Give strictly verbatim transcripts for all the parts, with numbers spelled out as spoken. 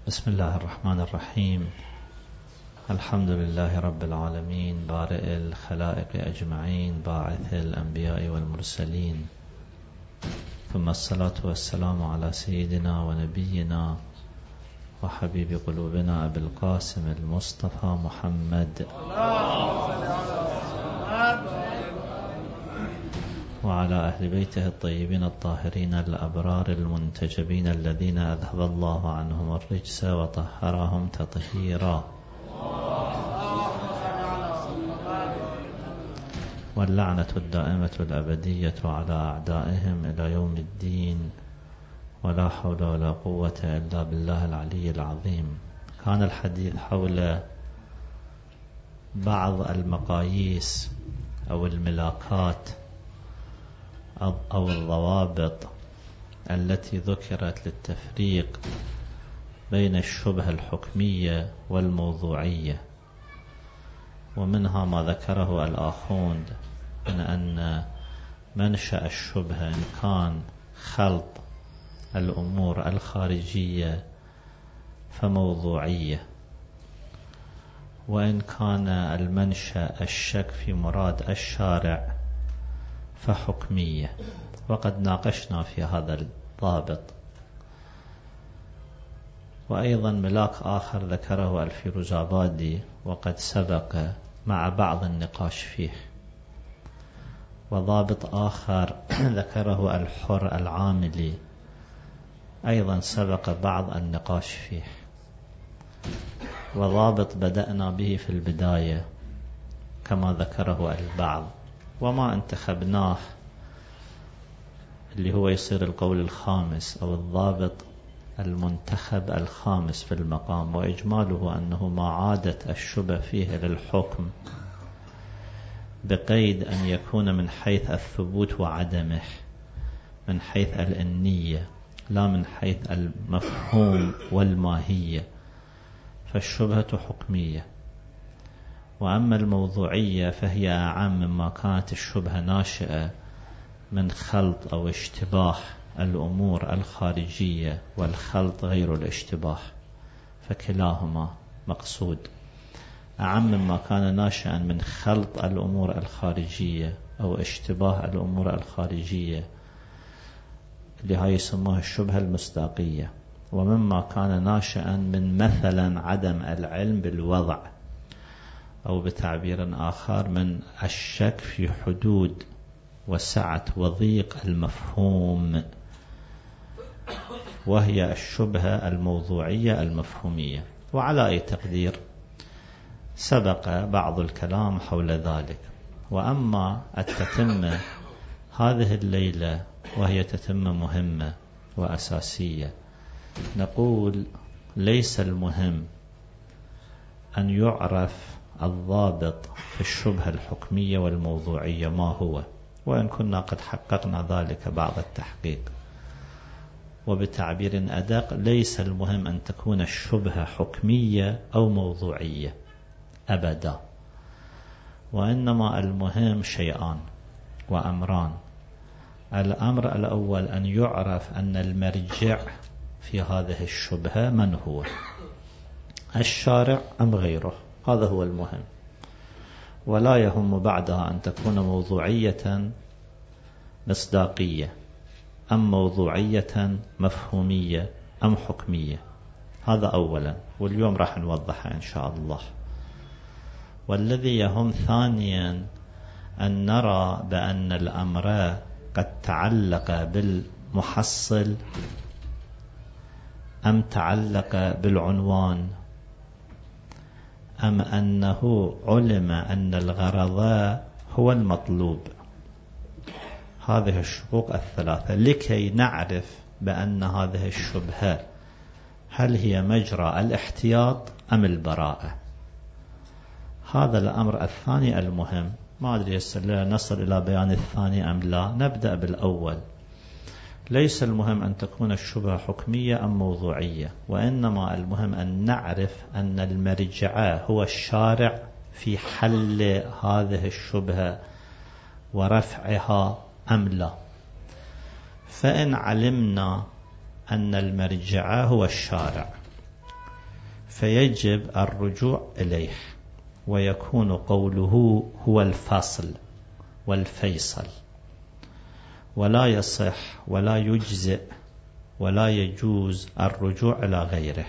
بسم الله الرحمن الرحيم. الحمد لله رب العالمين، بارئ الخلائق أجمعين، باعث الأنبياء والمرسلين، ثم الصلاة والسلام على سيدنا ونبينا وحبيب قلوبنا أبي القاسم المصطفى محمد وعلى أهل بيته الطيبين الطاهرين الأبرار المنتجبين الذين أذهب الله عنهم الرجس وطهرهم تطهيرا، واللعنة الدائمة الأبدية على أعدائهم إلى يوم الدين، ولا حول ولا قوة إلا بالله العلي العظيم. كان الحديث حول بعض المقاييس أو الملاكات أو الضوابط التي ذكرت للتفريق بين الشبهة الحكمية والموضوعية، ومنها ما ذكره الآخوند من أن منشأ الشبهة إن كان خلط الأمور الخارجية فموضوعية، وإن كان المنشأ الشك في مراد الشارع فحكمية. وقد ناقشنا في هذا الضابط. وأيضا ملاك آخر ذكره الفيروزآبادي وقد سبق مع بعض النقاش فيه، وضابط آخر ذكره الحر العاملي أيضا سبق بعض النقاش فيه، وضابط بدأنا به في البداية كما ذكره البعض، وما انتخبناه اللي هو يصير القول الخامس أو الضابط المنتخب الخامس في المقام، وإجماله أنه ما عادت الشبه فيه للحكم بقيد أن يكون من حيث الثبوت وعدمه، من حيث النية لا من حيث المفهوم والماهية، فالشبهة حكمية. وأما الموضوعية فهي أعم مما كانت الشبهة ناشئة من خلط أو اشتباه الأمور الخارجية والخلط غير الاشتباه، فكلاهما مقصود. أعم مما كان ناشئا من خلط الأمور الخارجية أو اشتباه الأمور الخارجية اللي هاي يسموها الشبهة المصداقية، ومما كان ناشئا من مثلا عدم العلم بالوضع، أو بتعبير آخر من الشك في حدود وسعة وضيق المفهوم، وهي الشبهة الموضوعية المفهومية. وعلى أي تقدير سبق بعض الكلام حول ذلك. وأما التتمة هذه الليلة، وهي تتمة مهمة وأساسية، نقول ليس المهم أن يعرف الضابط في الشبهة الحكمية والموضوعية ما هو، وإن كنا قد حققنا ذلك بعض التحقيق. وبتعبير أدق، ليس المهم أن تكون الشبهة حكمية أو موضوعية أبدا، وإنما المهم شيئان وأمران. الأمر الأول أن يعرف أن المرجع في هذه الشبهة من هو، الشارع أم غيره، هذا هو المهم. ولا يهم بعدها أن تكون موضوعية مصداقية أم موضوعية مفهومية أم حكمية، هذا أولا، واليوم راح نوضحها إن شاء الله. والذي يهم ثانيا أن نرى بأن الأمر قد تعلق بالمحصل أم تعلق بالعنوان، أم أنه علم أن الغرض هو المطلوب. هذه الشقوق الثلاثة لكي نعرف بأن هذه الشبهة هل هي مجرى الاحتياط أم البراءة. هذا الأمر الثاني المهم. ما أدري نصل إلى بيان الثاني أم لا، نبدأ بالأول. ليس المهم أن تكون الشبهة حكمية أم موضوعية، وإنما المهم أن نعرف أن المرجع هو الشارع في حل هذه الشبهة ورفعها أم لا. فإن علمنا أن المرجع هو الشارع فيجب الرجوع إليه، ويكون قوله هو الفاصل والفيصل، ولا يصح ولا يجزئ ولا يجوز الرجوع إلى غيره.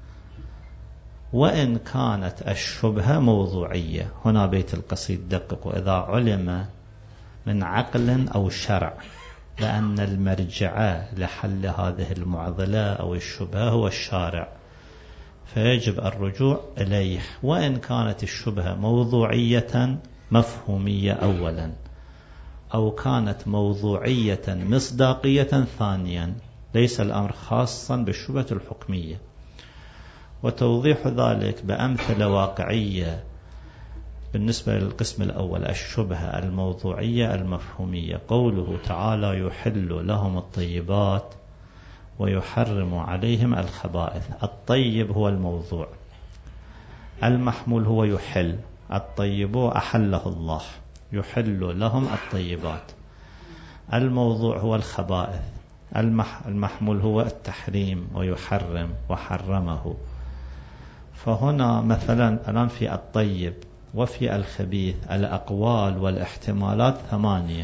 وإن كانت الشبهة موضوعية، هنا بيت القصيد دقق: إذا علم من عقل أو شرع لأن المرجع لحل هذه المعضلة أو الشبهة هو الشارع، فيجب الرجوع إليه، وإن كانت الشبهة موضوعية مفهومية أولا، أو كانت موضوعية مصداقية ثانيا، ليس الأمر خاصا بالشبهة الحكمية. وتوضيح ذلك بأمثلة واقعية بالنسبة للقسم الأول، الشبهة الموضوعية المفهومية: قوله تعالى يحل لهم الطيبات ويحرم عليهم الخبائث. الطيب هو الموضوع، المحمول هو يحل. الطيب أحله الله، يحل لهم الطيبات. الموضوع هو الخبائث، المحمول هو التحريم، ويحرم وحرمه. فهنا مثلا الآن في الطيب وفي الخبيث الأقوال والاحتمالات ثمانية.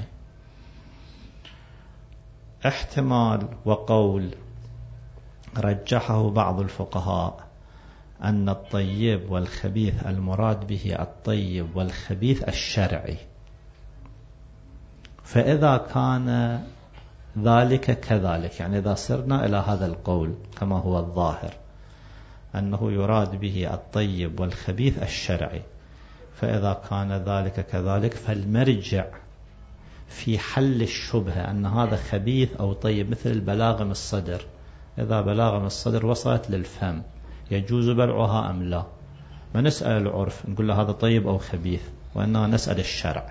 احتمال وقول رجحه بعض الفقهاء أن الطيب والخبيث المراد به الطيب والخبيث الشرعي، فإذا كان ذلك كذلك، يعني إذا صرنا إلى هذا القول كما هو الظاهر أنه يراد به الطيب والخبيث الشرعي، فإذا كان ذلك كذلك فالمرجع في حل الشبهة أن هذا خبيث أو طيب، مثل البلاغم الصدر. إذا بلاغم الصدر وصلت للفم يجوز بلعها أم لا؟ ما نسأل العرف نقول له هذا طيب أو خبيث، وإننا نسأل الشرع.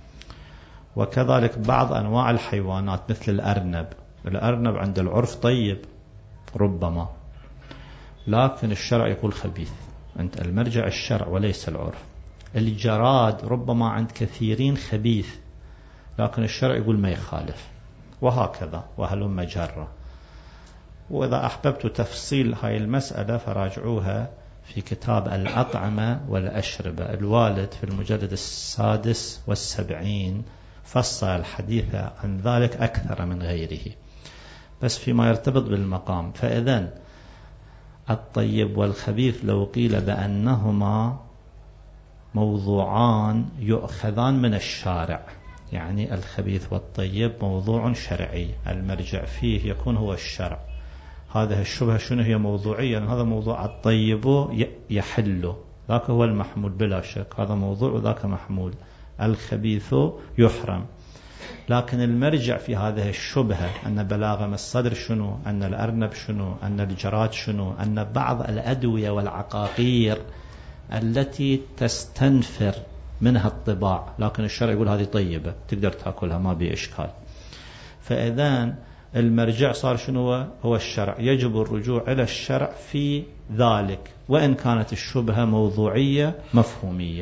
وكذلك بعض أنواع الحيوانات مثل الأرنب. الأرنب عند العرف طيب ربما، لكن الشرع يقول خبيث. أنت المرجع الشرع وليس العرف. الجراد ربما عند كثيرين خبيث، لكن الشرع يقول ما يخالف، وهكذا وهلم جرة. وإذا أحببت تفصيل هاي المسألة فراجعوها في كتاب الأطعمة والأشربة الوالد في المجلد السادس والسبعين، فصل الحديث عن ذلك أكثر من غيره. بس فيما يرتبط بالمقام، فإذن الطيب والخبيث لو قيل بأنهما موضوعان يؤخذان من الشارع، يعني الخبيث والطيب موضوع شرعي المرجع فيه يكون هو الشرع، هذه الشبهة شنو هي موضوعية؟ هذا موضوع الطيب يحل، ذاك هو المحمول بلا شك، هذا موضوع وذاك محمول. الخبيث يحرم، لكن المرجع في هذه الشبهة أن بلاغم الصدر شنو، أن الأرنب شنو، أن الجراد شنو، أن بعض الأدوية والعقاقير التي تستنفر منها الطباع، لكن الشرع يقول هذه طيبة تقدر تأكلها ما بي إشكال. فإذن المرجع صار شنو؟ هو الشرع، يجب الرجوع إلى الشرع في ذلك، وإن كانت الشبهة موضوعية مفهومية.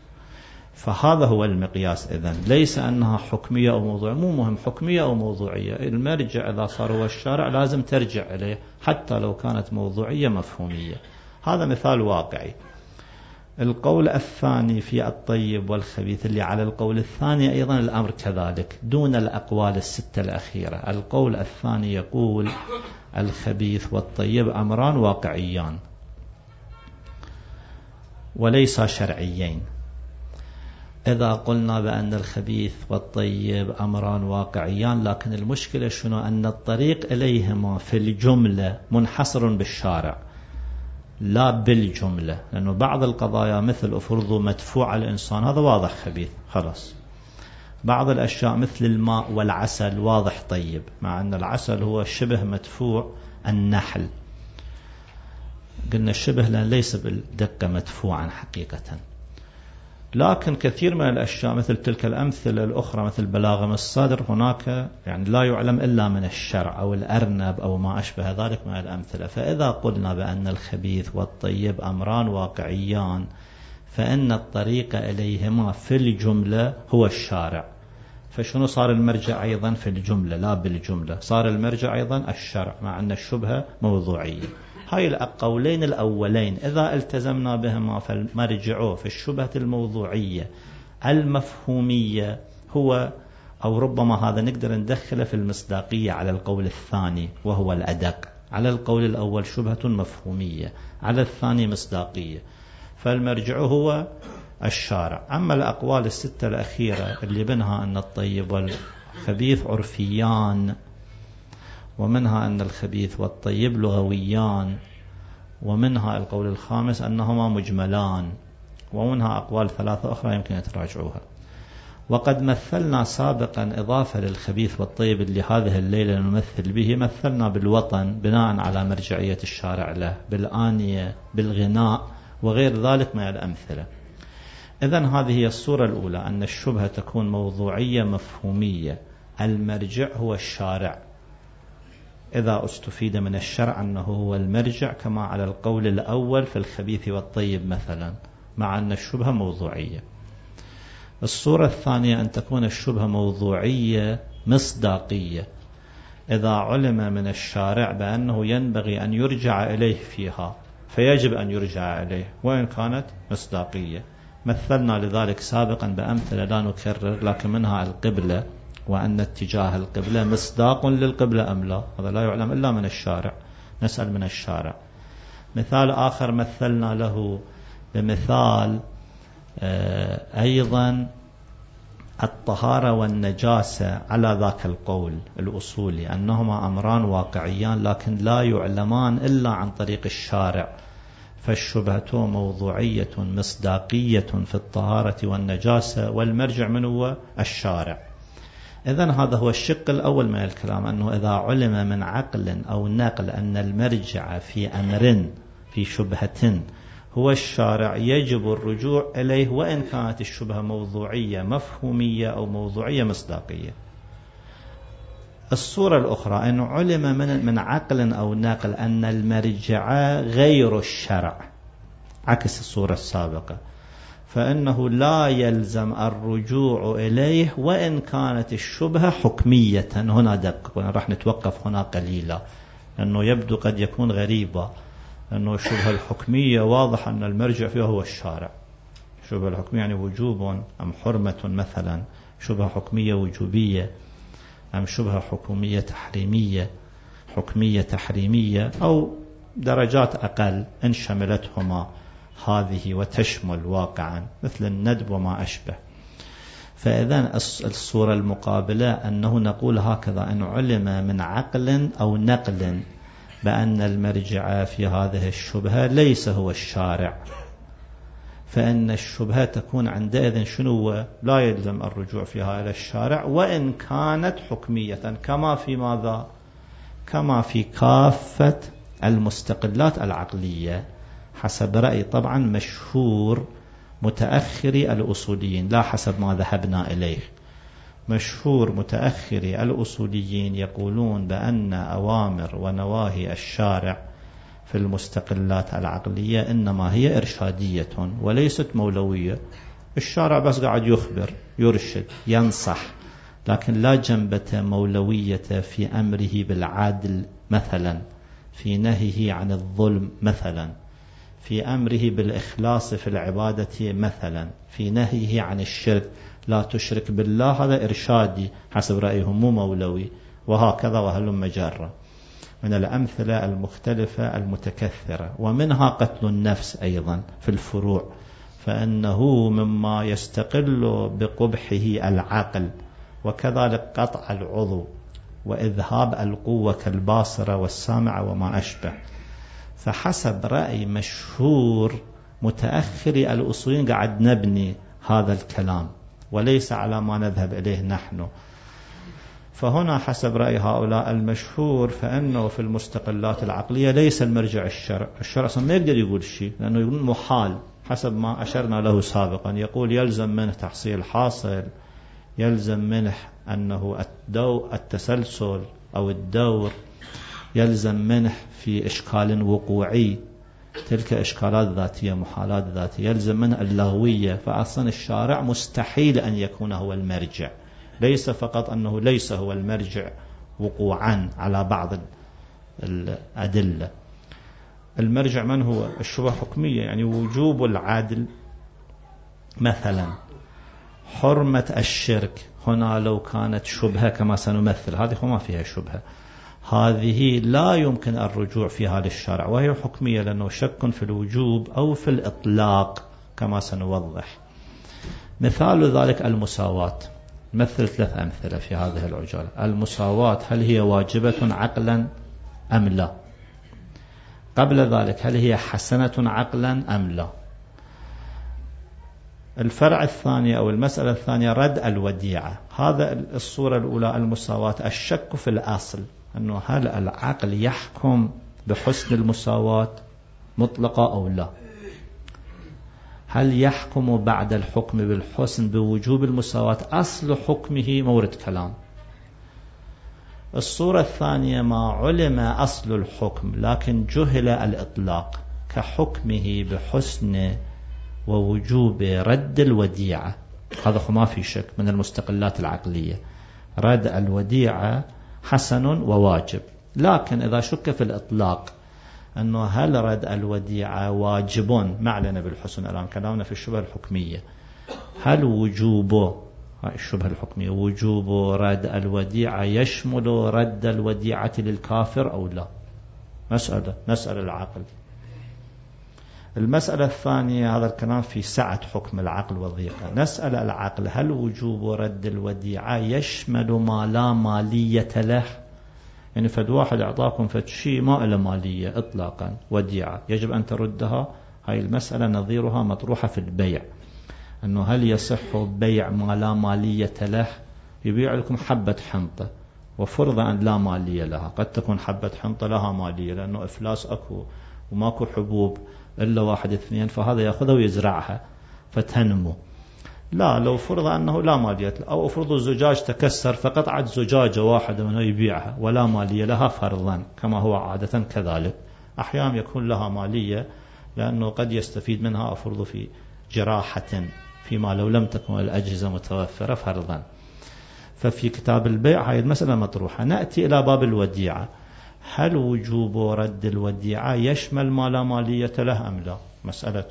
فهذا هو المقياس. إذن ليس أنها حكمية أو موضوعية، مو مهم حكمية أو موضوعية، المرجع إذا صار هو الشرع لازم ترجع إليه حتى لو كانت موضوعية مفهومية. هذا مثال واقعي. القول الثاني في الطيب والخبيث اللي على القول الثاني أيضا الأمر كذلك دون الأقوال الستة الأخيرة. القول الثاني يقول الخبيث والطيب أمران واقعيان وليس شرعيين. إذا قلنا بأن الخبيث والطيب أمران واقعيان، لكن المشكلة شنو؟ أن الطريق إليهما في الجملة منحصر بالشارع لا بالجملة، لأنه بعض القضايا مثل أفرض مدفوع الإنسان هذا واضح خبيث خلاص. بعض الأشياء مثل الماء والعسل واضح طيب، مع أن العسل هو شبه مدفوع النحل، قلنا الشبه لأن ليس بالدقة مدفوعا حقيقة. لكن كثير من الأشياء مثل تلك الأمثلة الأخرى مثل بلاغم الصدر هناك يعني لا يعلم إلا من الشرع، أو الأرنب أو ما أشبه ذلك من الأمثلة. فإذا قلنا بأن الخبيث والطيب أمران واقعيان، فإن الطريق إليهما في الجملة هو الشارع. فشنو صار المرجع أيضا في الجملة لا بالجملة؟ صار المرجع أيضا الشرع، مع أن الشبهة موضوعية. هاي القولين الأولين إذا التزمنا بهما فالمرجع في الشبهة الموضوعية المفهومية هو، أو ربما هذا نقدر ندخله في المصداقية على القول الثاني وهو الأدق. على القول الأول شبهة مفهومية، على الثاني مصداقية، فالمرجع هو الشارع. أما الأقوال الستة الأخيرة اللي منها أن الطيب والخبيث عرفيان، ومنها أن الخبيث والطيب لغويان، ومنها القول الخامس أنهما مجملان، ومنها أقوال ثلاثة أخرى يمكن تراجعوها. وقد مثلنا سابقا إضافة للخبيث والطيب اللي هذه الليلة نمثل به، مثلنا بالوطن بناء على مرجعية الشارع له، بالآنية، بالغناء وغير ذلك من الأمثلة. إذن هذه هي الصورة الأولى، أن الشبهة تكون موضوعية مفهومية، المرجع هو الشارع، إذا استفيد من الشرع أنه هو المرجع كما على القول الأول في الخبيث والطيب مثلا، مع أن الشبهة موضوعية. الصورة الثانية أن تكون الشبهة موضوعية مصداقية، إذا علم من الشارع بأنه ينبغي أن يرجع إليه فيها فيجب أن يرجع إليه وإن كانت مصداقية. مثلنا لذلك سابقا بأمثلة لا نكرر، لكن منها القبلة، وأن اتجاه القبلة مصداق للقبلة أم لا، هذا لا يعلم إلا من الشارع، نسأل من الشارع. مثال آخر مثلنا له بمثال أيضا الطهارة والنجاسة على ذاك القول الأصولي، أنهما أمران واقعيان لكن لا يعلمان إلا عن طريق الشارع، فالشبهة موضوعية مصداقية في الطهارة والنجاسة، والمرجع من هو الشارع. إذن هذا هو الشق الأول من الكلام، أنه إذا علم من عقل أو نقل أن المرجع في أمر في شبهة هو الشارع يجب الرجوع إليه وإن كانت الشبهة موضوعية مفهومية أو موضوعية مصداقية. الصورة الأخرى أن علم من, من عقل أو نقل أن المرجع غير الشرع، عكس الصورة السابقة، فإنه لا يلزم الرجوع إليه وإن كانت الشبهة حكمية. هنا دقق، راح نتوقف هنا قليلا لأنه يبدو قد يكون غريبا، أنه الشبهة الحكمية واضح أن المرجع فيها هو الشارع. الشبهة الحكمية يعني وجوب أم حرمة مثلا، شبهة حكمية وجوبية أم شبهة حكومية تحريمية، حكمية تحريمية، أو درجات أقل إن شملتهما هذه وتشمل واقعا مثل الندب وما أشبه. فإذن الصورة المقابلة أنه نقول هكذا: أن علم من عقل أو نقل بأن المرجع في هذه الشبهة ليس هو الشارع، فإن الشبهة تكون عندئذ شنو؟ لا يلزم الرجوع فيها إلى الشارع وإن كانت حكمية، كما في ماذا؟ كما في كافة المستقلات العقلية، حسب رأي طبعا مشهور متأخري الأصوليين، لا حسب ما ذهبنا إليه. مشهور متأخري الأصوليين يقولون بأن أوامر ونواهي الشارع في المستقلات العقلية إنما هي إرشادية وليست مولوية. الشارع بس قاعد يخبر، يرشد، ينصح، لكن لا جنبة مولوية في أمره بالعدل مثلا، في نهيه عن الظلم مثلا، في أمره بالإخلاص في العبادة مثلا، في نهيه عن الشرك، لا تشرك بالله، هذا إرشادي حسب رأيهم مو مولوي، وهكذا وهلم مجرة من الأمثلة المختلفة المتكثرة. ومنها قتل النفس أيضا في الفروع، فإنه مما يستقل بقبحه العقل، وكذلك قطع العضو وإذهاب القوة كالباصرة والسامعة وما أشبه. فحسب رأي مشهور متأخري الأصوليين قاعد نبني هذا الكلام وليس على ما نذهب إليه نحن. فهنا حسب رأي هؤلاء المشهور فإنه في المستقلات العقلية ليس المرجع الشرع. الشرع أصلا ما يقدر يقول شيء، لأنه يقول محال حسب ما أشرنا له سابقا. يقول يلزم منه تحصيل حاصل، يلزم منه أنه الدو التسلسل أو الدور، يلزم منه في إشكال وقوعي، تلك إشكالات ذاتية، محالات ذاتية، يلزم منه اللغوية. فأصلا الشارع مستحيل أن يكون هو المرجع، ليس فقط أنه ليس هو المرجع وقوعا على بعض الأدلة، المرجع من هو؟ الشبهة حكمية، يعني وجوب العدل مثلا، حرمة الشرك، هنا لو كانت شبهة كما سنمثل هذه ما فيها شبهة، هذه لا يمكن الرجوع فيها للشرع وهي حكمية لأنه شك في الوجوب أو في الإطلاق كما سنوضح. مثال ذلك المساواة، مثل ثلاث أمثلة في هذه العجالة. المساواة هل هي واجبة عقلا أم لا؟ قبل ذلك هل هي حسنة عقلا أم لا؟ الفرع الثاني أو المسألة الثانية رد الوديعة. هذا الصورة الأولى المساواة، الشك في الأصل أنه هل العقل يحكم بحسن المساواة مطلقة أو لا، هل يحكم بعد الحكم بالحسن بوجوب المساواة، أصل حكمه مورد كلام. الصورة الثانية ما علم أصل الحكم لكن جهل الإطلاق، كحكمه بحسن ووجوب رد الوديعة، هذا ما في شك من المستقلات العقلية، رد الوديعة حسن وواجب. لكن إذا شك في الإطلاق أنه هل رد الوديعة واجب، ما علينا بالحسن الآن كلامنا في الشبهة الحكمية، هل وجوب الشبهة الحكمية وجوب رد الوديعة يشمل رد الوديعة للكافر أو لا؟ مسألة نسأل العقل. المسألة الثانية هذا الكلام في سعة حكم العقل وضيقة، نسأل العقل هل وجوب رد الوديعة يشمل ما لا مالية له، يعني فد واحد أعطاكم فد شيء ما له مالية إطلاقا، وديعة يجب أن تردها، هاي المسألة نظيرها مطروحة في البيع، أنه هل يصح بيع ما لا مالية له؟ يبيع لكم حبة حنطة وفرض أن لا مالية لها، قد تكون حبة حنطة لها مالية لأنه إفلاس أكو وماكو حبوب إلا واحد اثنين، فهذا يأخذها ويزرعها فتنمو. لا، لو فرض أنه لا مالية، أو فرض الزجاج تكسر فقطعت زجاجة واحدة منه يبيعها ولا مالية لها فرضا كما هو عادة كذلك. أحيانا يكون لها مالية لأنه قد يستفيد منها أفرض في جراحة فيما لو لم تكن الأجهزة متوفرة فرضا. ففي كتاب البيع هاي المسألة مطروحة. نأتي إلى باب الوديعة، هل وجوب رد الوديعة يشمل ما لا مالية له أم لا؟ مسألة.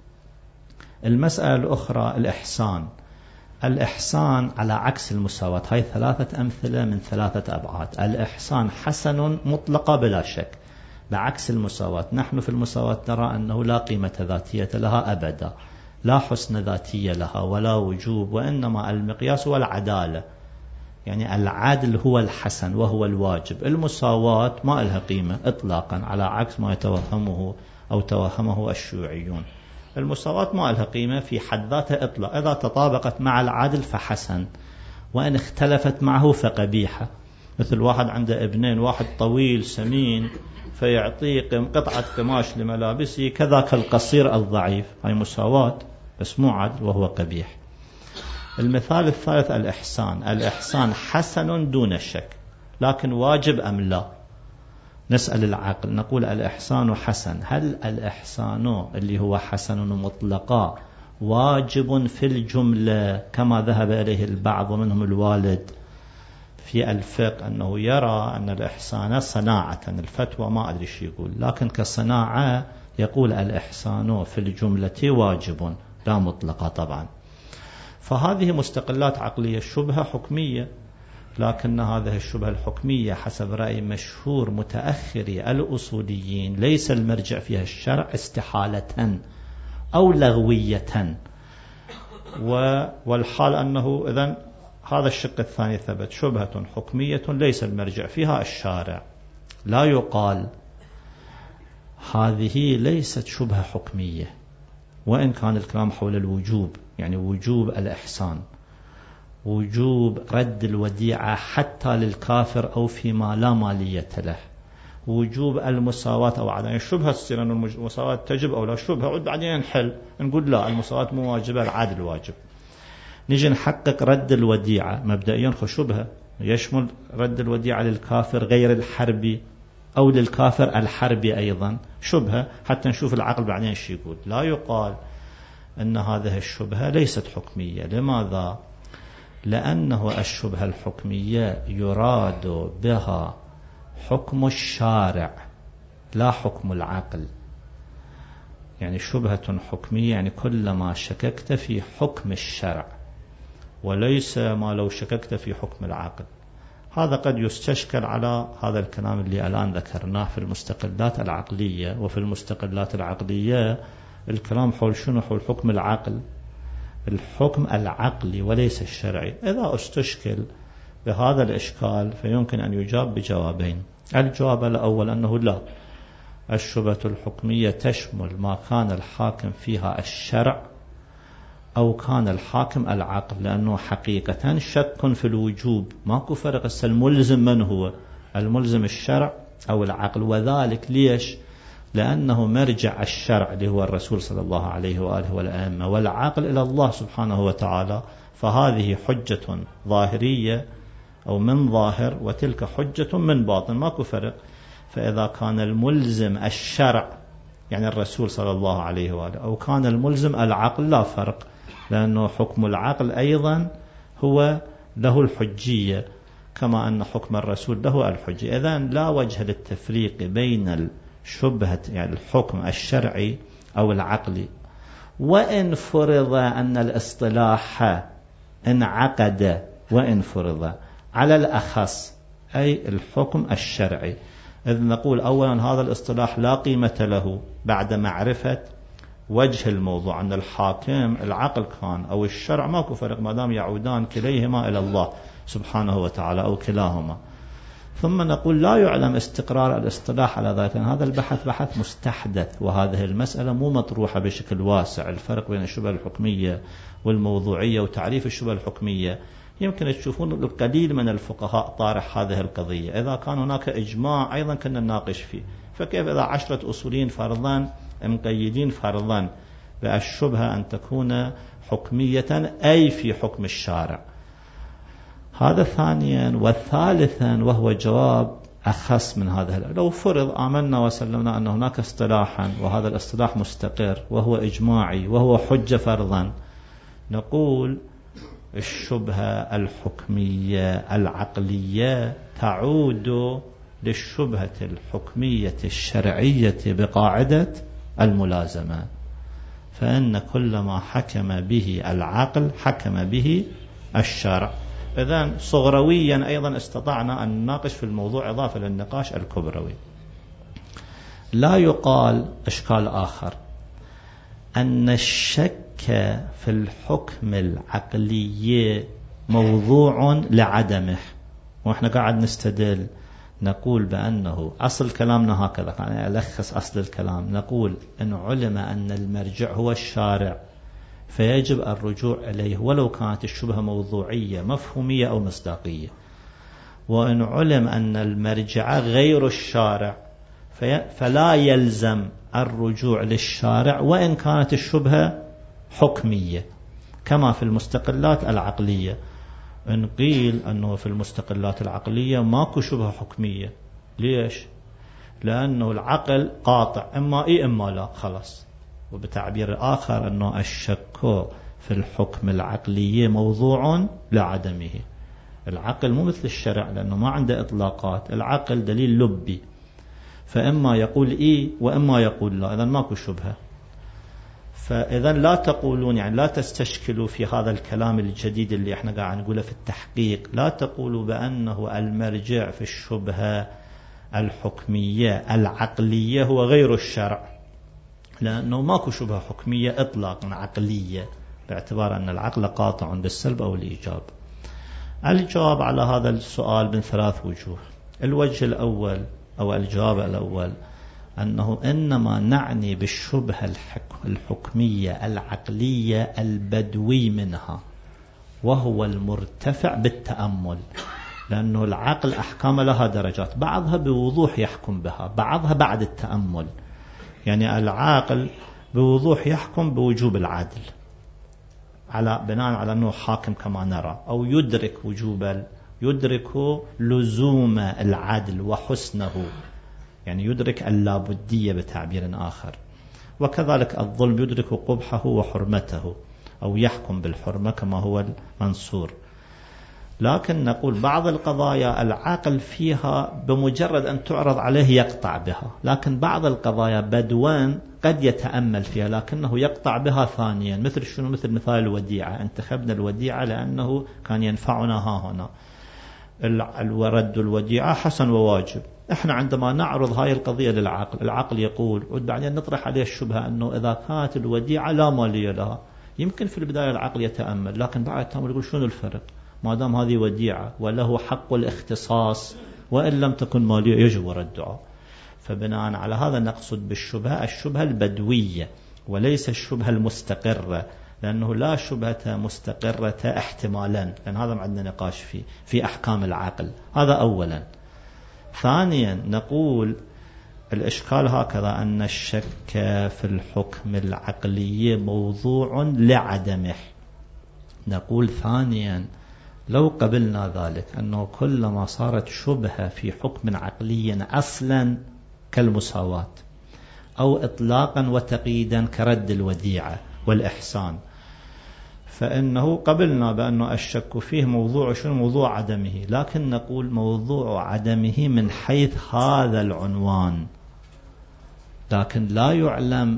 المسألة الأخرى الإحسان. الإحسان على عكس المساواة، هاي ثلاثة أمثلة من ثلاثة أبعاد. الإحسان حسن مطلقة بلا شك، بعكس المساواة. نحن في المساواة نرى أنه لا قيمة ذاتية لها أبدا، لا حسن ذاتية لها ولا وجوب، وإنما المقياس هو العدالة، يعني العدل هو الحسن وهو الواجب. المساواة ما لها قيمة إطلاقا، على عكس ما يتوهمه أو توهمه الشيوعيون. المساواة ما لها قيمة في حد ذاتها إطلاق، إذا تطابقت مع العدل فحسن، وإن اختلفت معه فقبيحة. مثل واحد عنده ابنين، واحد طويل سمين فيعطيه قطعة قماش لملابسه، كذاك القصير الضعيف، هاي مساواة بس مو عدل وهو قبيح. المثال الثالث الإحسان. الإحسان حسن دون شك، لكن واجب أم لا؟ نسأل العقل، نقول الإحسان حسن، هل الإحسان اللي هو حسن مطلقا واجب في الجملة كما ذهب إليه البعض ومنهم الوالد في الفقه، أنه يرى أن الإحسان صناعة، الفتوى ما أدري شو يقول، لكن كصناعة يقول الإحسان في الجملة واجب لا مطلقا طبعا. فهذه مستقلات عقلية، شبهة حكمية، لكن هذه الشبهة الحكمية حسب رأي مشهور متأخري الأصوليين ليس المرجع فيها الشرع استحالة أو لغوية، والحال أنه إذن هذا الشق الثاني ثبت، شبهة حكمية ليس المرجع فيها الشارع. لا يقال هذه ليست شبهة حكمية، وإن كان الكلام حول الوجوب، يعني وجوب الإحسان، وجوب رد الوديعة حتى للكافر أو فيما لا مالية له، وجوب المساواة أو عدم الشبهة، تصير أن المساواة تجب أو لا شبهة، عد بعدين نحل نقول لا المساواة مو واجبة، العدل واجب. نجي نحقق رد الوديعة، مبدئيا خشبهة يشمل رد الوديعة للكافر غير الحربي أو للكافر الحربي أيضا، شبهة حتى نشوف العقل بعدين شو يقول. لا يقال أن هذه الشبهة ليست حكمية. لماذا؟ لأنه الشبهة الحكمية يراد بها حكم الشارع لا حكم العقل. يعني شبهة حكمية يعني كلما شككت في حكم الشرع، وليس ما لو شككت في حكم العقل. هذا قد يستشكل على هذا الكلام اللي الآن ذكرناه في المستقلات العقلية. وفي المستقلات العقلية الكلام حول شنو؟ حول حكم العقل، الحكم العقلي وليس الشرعي. إذا استشكل بهذا الإشكال فيمكن أن يجاب بجوابين. الجواب الأول أنه لا، الشبهة الحكمية تشمل ما كان الحاكم فيها الشرع أو كان الحاكم العقل، لأنه حقيقة شك في الوجوب، ماكو فرق. الملزم من هو؟ الملزم الشرع أو العقل. وذلك ليش؟ لأنه مرجع الشرع اللي هو الرسول صلى الله عليه وآله والأئمة، والعقل إلى الله سبحانه وتعالى. فهذه حجة ظاهرية أو من ظاهر، وتلك حجة من باطن، ماكو فرق. فإذا كان الملزم الشرع يعني الرسول صلى الله عليه وآله، أو كان الملزم العقل، لا فرق، لأنه حكم العقل أيضا هو له الحجية كما أن حكم الرسول له الحجية. إذن لا وجه للتفريق بين الشبهة يعني الحكم الشرعي أو العقلي. وإن فرض أن الاصطلاح انعقد، وإن فرض على الأخص أي الحكم الشرعي، إذ نقول أولا هذا الاصطلاح لا قيمة له بعد معرفة وجه الموضوع، أن الحاكم العقل كان أو الشرع، ماكو فرق ما دام يعودان كليهما إلى الله سبحانه وتعالى أو كلاهما. ثم نقول لا يعلم استقرار الاصطلاح على ذلك، هذا البحث بحث مستحدث، وهذه المسألة مو مطروحة بشكل واسع. الفرق بين الشبهة الحكمية والموضوعية وتعريف الشبهة الحكمية يمكن تشوفون القليل من الفقهاء طارح هذه القضية. إذا كان هناك إجماع أيضا كنا نناقش فيه، فكيف إذا عشرة أصولين فرضا مقيدين فرضا بالشبهة أن تكون حكمية أي في حكم الشارع؟ هذا ثانيا. والثالثا وهو جواب أخص من هذا، لو فرض آمنا وسلمنا أن هناك اصطلاحا وهذا الاصطلاح مستقر وهو إجماعي وهو حجة فرضا، نقول الشبهة الحكمية العقلية تعود للشبهة الحكمية الشرعية بقاعدة الملازمة، فإن كل ما حكم به العقل حكم به الشرع. إذن صغرويا أيضا استطعنا أن نناقش في الموضوع إضافة للنقاش الكبروي. لا يقال إشكال آخر أن الشك في الحكم العقلي موضوع لعدمه، وإحنا قاعد نستدل نقول بأنه أصل كلامنا هكذا، يعني ألخص أصل الكلام، نقول إن علم أن المرجع هو الشارع فيجب الرجوع إليه ولو كانت الشبهة موضوعية مفهومية أو مصداقية. وإن علم أن المرجع غير الشارع فلا يلزم الرجوع للشارع وإن كانت الشبهة حكمية، كما في المستقلات العقلية. إن قيل أنه في المستقلات العقلية ماكو شبهة حكمية، ليش؟ لأنه العقل قاطع، إما إيه إما لا، خلاص. وبتعبير آخر أنه الشك في الحكم العقلي موضوع لعدمه. العقل مو مثل الشرع لأنه ما عنده إطلاقات، العقل دليل لبي، فإما يقول إيه وإما يقول لا، إذن ماكو شبهة. فإذا لا تقولون يعني لا تستشكلوا في هذا الكلام الجديد اللي احنا قاعد نقوله في التحقيق، لا تقولوا بأنه المرجع في الشبهة الحكمية العقلية هو غير الشرع، لأنه ماكو شبهة حكمية إطلاقا عقلية، باعتبار أن العقل قاطع بالسلب أو الإيجاب. الجواب على هذا السؤال من ثلاث وجوه. الوجه الأول أو الجواب الأول أنه إنما نعني بالشبهة الحكمية العقلية البدوي منها، وهو المرتفع بالتأمل، لأنه العقل أحكام لها درجات، بعضها بوضوح يحكم بها، بعضها بعد التأمل. يعني العاقل بوضوح يحكم بوجوب العدل على بناء على أنه حاكم كما نرى، أو يدرك وجوب يدرك لزوم العدل وحسنه، يعني يدرك اللابدية بتعبير آخر. وكذلك الظلم يدرك قبحه وحرمته، أو يحكم بالحرمة كما هو المنصور. لكن نقول بعض القضايا العقل فيها بمجرد أن تعرض عليه يقطع بها، لكن بعض القضايا بدوان قد يتأمل فيها لكنه يقطع بها ثانيا. مثل شنو؟ مثل مثال الوديعة، انتخبنا الوديعة لأنه كان ينفعنا ها هنا، الورد الوديعة حسن وواجب. احنا عندما نعرض هاي القضية للعقل، العقل يقول، وبعدين نطرح عليه الشبهة أنه إذا كانت الوديعة لا مالية لها، يمكن في البداية العقل يتأمل، لكن بعد التأمل يقول شنو الفرق؟ ما دام هذه وديعة وله حق الاختصاص وإن لم تكن مالية يجب ردها. فبناء على هذا نقصد بالشبهة الشبهة البدوية وليس الشبهة المستقرة، لأنه لا شبهة مستقرة احتمالا، لأن هذا ما عندنا نقاش فيه في أحكام العقل. هذا أولا. ثانيا نقول الإشكال هكذا أن الشك في الحكم العقلي موضوع لعدمه. نقول ثانيا لو قبلنا ذلك أنه كلما صارت شبهة في حكم عقلي أصلا كالمساواة أو إطلاقا وتقييدا كرد الوديعة والإحسان، فإنه قبلنا بأنه الشك فيه موضوع شنو؟ موضوع عدمه. لكن نقول موضوع عدمه من حيث هذا العنوان، لكن لا يعلم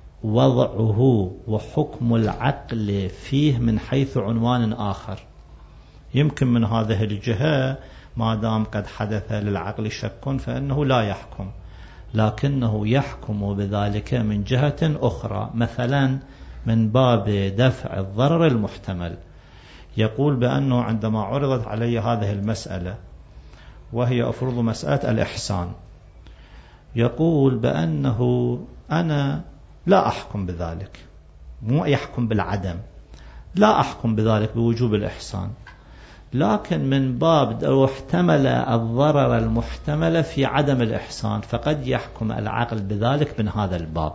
وضعه وحكم العقل فيه من حيث عنوان آخر. يمكن من هذه الجهة ما دام قد حدث للعقل شك فإنه لا يحكم، لكنه يحكم بذلك من جهة أخرى، مثلا من باب دفع الضرر المحتمل. يقول بأنه عندما عرضت علي هذه المسألة وهي أفرض مسألة الإحسان، يقول بأنه أنا لا أحكم بذلك، مو يحكم بالعدم، لا أحكم بذلك بوجوب الإحسان، لكن من باب لو احتمل الضرر المحتمل في عدم الإحسان فقد يحكم العقل بذلك من هذا الباب.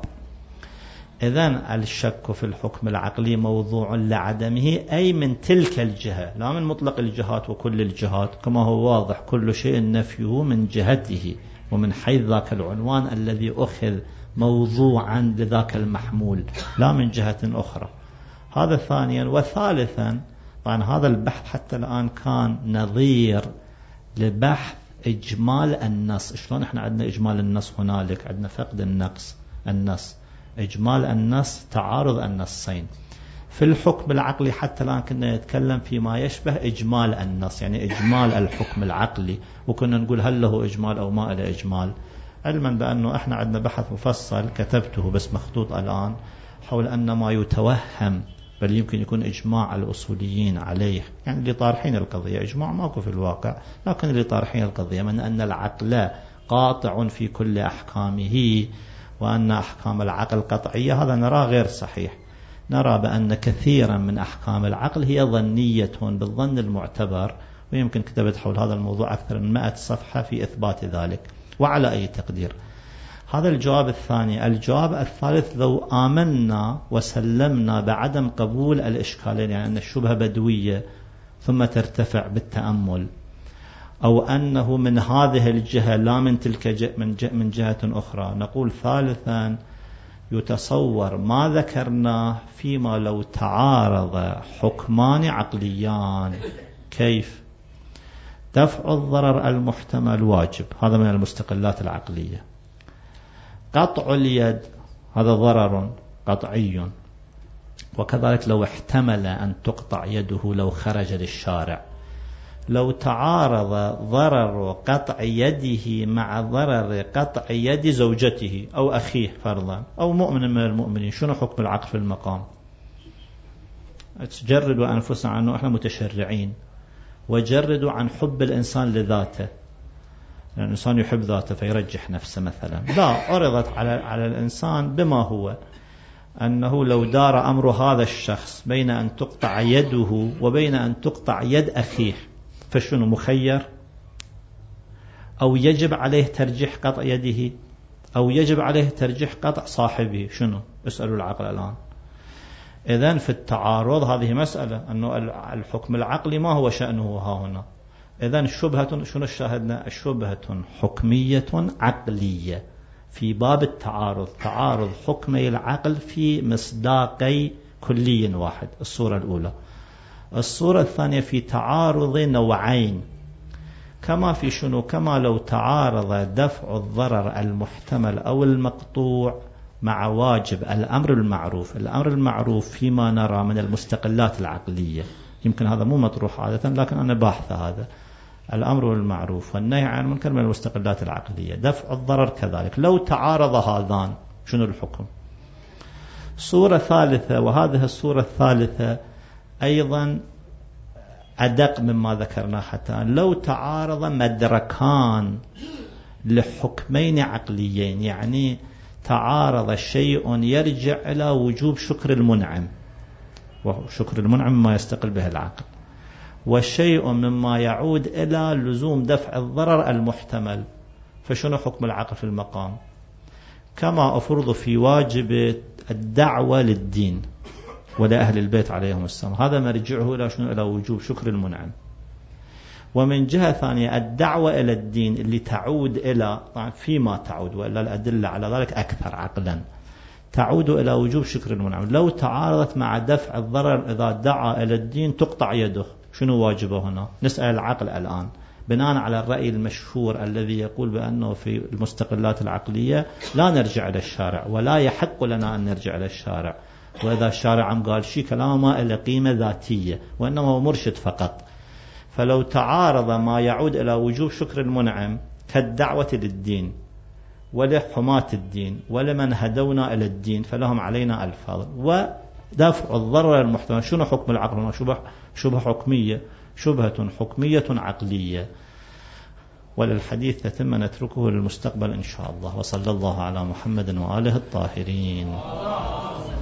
إذن الشك في الحكم العقلي موضوع لعدمه، أي من تلك الجهة، لا من مطلق الجهات وكل الجهات، كما هو واضح كل شيء نفيه من جهته ومن حيث ذاك العنوان الذي أخذ موضوعا لذاك المحمول، لا من جهة أخرى. هذا ثانيا. وثالثا طبعا هذا البحث حتى الآن كان نظير لبحث إجمال النص. شلون احنا عندنا إجمال النص هنالك، عندنا فقد النقص النص، إجمال النص تعارض النصين. في الحكم العقلي حتى الآن كنا نتكلم فيما يشبه إجمال النص، يعني إجمال الحكم العقلي، وكنا نقول هل له إجمال أو ما له إجمال، علما بأنه احنا عندنا بحث مفصل كتبته بس مخطوط الآن حول أن ما يتوهم بل يمكن يكون إجماع الأصوليين عليه، يعني اللي طارحين القضية، إجماع ماكو في الواقع، لكن اللي طارحين القضية من أن العقل قاطع في كل أحكامه وأن أحكام العقل قطعية، هذا نرى غير صحيح. نرى بأن كثيرا من أحكام العقل هي ظنية بالظن المعتبر، ويمكن كتبت حول هذا الموضوع أكثر من مئة صفحة في إثبات ذلك. وعلى أي تقدير؟ هذا الجواب الثاني. الجواب الثالث لو آمنا وسلمنا بعدم قبول الإشكالين، يعني أن الشبهة بدوية ثم ترتفع بالتأمل، أو أنه من هذه الجهة لا من تلك جه من, جه من جهة أخرى، نقول ثالثا يتصور ما ذكرناه فيما لو تعارض حكمان عقليان. كيف؟ دفع الضرر المحتمل واجب، هذا من المستقلات العقلية. قطع اليد هذا ضرر قطعي، وكذلك لو احتمل أن تقطع يده لو خرج للشارع. لو تعارض ضرر قطع يده مع ضرر قطع يد زوجته أو أخيه فرضا أو مؤمن من المؤمنين، شنو حكم العقل في المقام؟ تجردوا أنفسنا عنه، احنا متشرعين، وجردوا عن حب الإنسان لذاته، يعني الإنسان يحب ذاته فيرجح نفسه مثلا، لا، عرضت على على الإنسان بما هو أنه لو دار أمر هذا الشخص بين أن تقطع يده وبين أن تقطع يد أخيه، فشنو مخير؟ أو يجب عليه ترجيح قطع يده أو يجب عليه ترجيح قطع صاحبه؟ شنو؟ اسألوا العقل الآن. إذن في التعارض هذه مسألة، أنه الحكم العقلي ما هو شأنه ها هنا. إذن شبهة، شنو شاهدنا؟ شبهة حكمية عقلية في باب التعارض، تعارض حكمي العقل في مصداقي كلي واحد، الصورة الأولى. الصورة الثانية في تعارض نوعين، كما في شنو؟ كما لو تعارض دفع الضرر المحتمل أو المقطوع مع واجب الأمر المعروف. الأمر المعروف فيما نرى من المستقلات العقلية، يمكن هذا مو مطروح عادة لكن أنا باحث هذا. الأمر المعروف والنهي عن المنكر من المستقلات العقلية، دفع الضرر كذلك. لو تعارض هذان شنو الحكم؟ صورة ثالثة، وهذه الصورة الثالثة أيضا أدق مما ذكرنا حتى، لو تعارض مدركان لحكمين عقليين، يعني تعارض شيء يرجع إلى وجوب شكر المنعم، وشكر المنعم ما يستقل به العقل، والشيء مما يعود إلى لزوم دفع الضرر المحتمل، فشنو حكم العقل في المقام؟ كما أفرض في واجب الدعوة للدين ولأهل البيت عليهم السلام، هذا مرجعه إلى شنو؟ إلى وجوب شكر المنعم. ومن جهة ثانية الدعوة إلى الدين اللي تعود إلى، فيما تعود وإلا الأدلة على ذلك أكثر عقلا، تعود إلى وجوب شكر المنعم. لو تعارضت مع دفع الضرر، إذا دعا إلى الدين تقطع يده، شنو واجبه هنا؟ نسأل العقل الآن بناء على الرأي المشهور الذي يقول بأنه في المستقلات العقلية لا نرجع إلى الشارع، ولا يحق لنا أن نرجع إلى الشارع، وإذا الشارع عم قال شيء كلامه ما له قيمة ذاتية وإنما هو مرشد فقط. فلو تعارض ما يعود إلى وجوب شكر المنعم كالدعوة للدين ولحماة الدين ولمن هدونا إلى الدين فلهم علينا الفضل، ودفع الضرر المحتمل، شنو حكم العقل؟ شبه شبهة حكمية، شبهة حكمية عقلية. وللحديث تتم نتركه للمستقبل إن شاء الله. وصلى الله على محمد وآله الطاهرين.